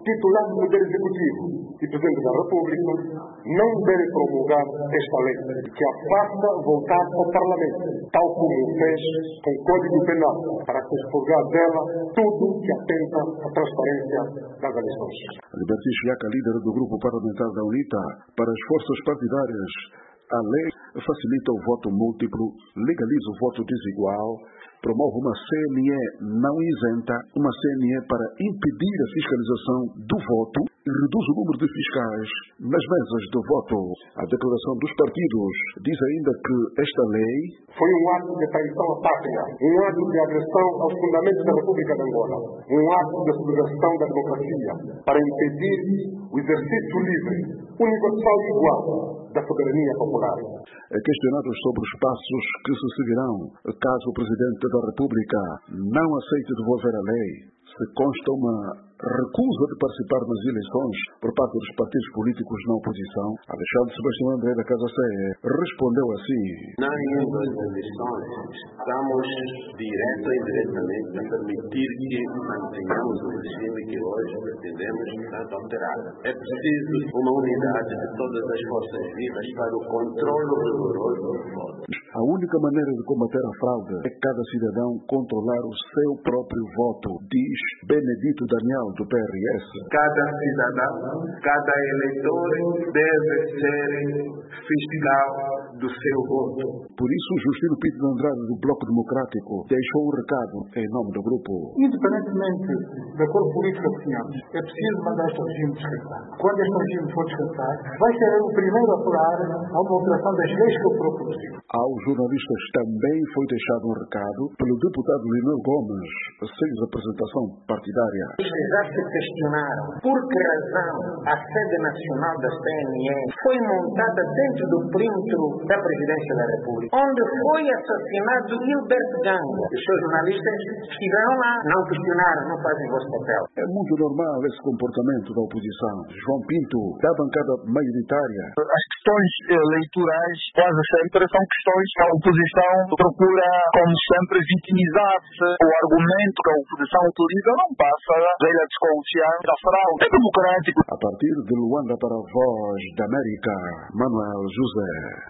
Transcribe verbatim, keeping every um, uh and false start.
titular do Poder Executivo e Presidente da República, não deve promulgar esta lei, que a faça voltar ao Parlamento, tal como fez com o Código Penal, para se expurgar dela tudo que atenta à transparência das eleições. Liberty Chiaca, líder do grupo parlamentar da UNITA, para as forças partidárias, a lei facilita o voto múltiplo, legaliza o voto desigual, promove uma C N E não isenta, uma C N E para impedir a fiscalização do voto e reduz o número de fiscais nas mesas do voto. A declaração dos partidos diz ainda que esta lei foi um ato de traição à pátria, um ato de agressão aos fundamentos da República de Angola, um ato de subversão da democracia, para impedir o exercício livre, universal e igual da soberania popular. Questionados sobre os passos que se seguirão caso o Presidente da República não aceite devolver a lei, se consta uma recusa de participar nas eleições por parte dos partidos políticos na oposição, Alexandre Sebastião André da Casa C E respondeu assim: Não indo às eleições, estamos direto e indiretamente a permitir que mantenhamos o regime que hoje pretendemos tanto alterar. É preciso uma unidade de todas as forças vivas para o controle rigoroso dos votos. A única maneira de combater a fraude é cada cidadão controlar o seu próprio voto, diz Benedito Daniel do P R S. Cada cidadão, cada eleitor deve ser fiscal do seu voto. Por isso, Justino Pinto de Andrade, do Bloco Democrático, deixou um recado em nome do grupo. Independentemente da cor política que tenhamos, é preciso mandar este regime descansar. Quando este regime for descansar, vai ser o primeiro a apurar a uma alteração das leis que eu propus. Aos jornalistas também foi deixado um recado pelo deputado Leonel Gomes, sem representação partidária. Já se questionaram por que razão a sede nacional da C N E foi montada dentro do perímetro da Presidência da República, onde foi assassinado Gilberto Ganga. Os seus jornalistas estiveram lá, não questionaram, não fazem o vosso papel. É muito normal esse comportamento da oposição. João Pinto, da bancada maioritária. As questões eleitorais quase sempre são questões que a oposição procura, como sempre, vitimizar-se. O argumento que a oposição utiliza não passa da velha desconfiança da fraude. É democrático. A partir de Luanda para a Voz da América, Manuel José.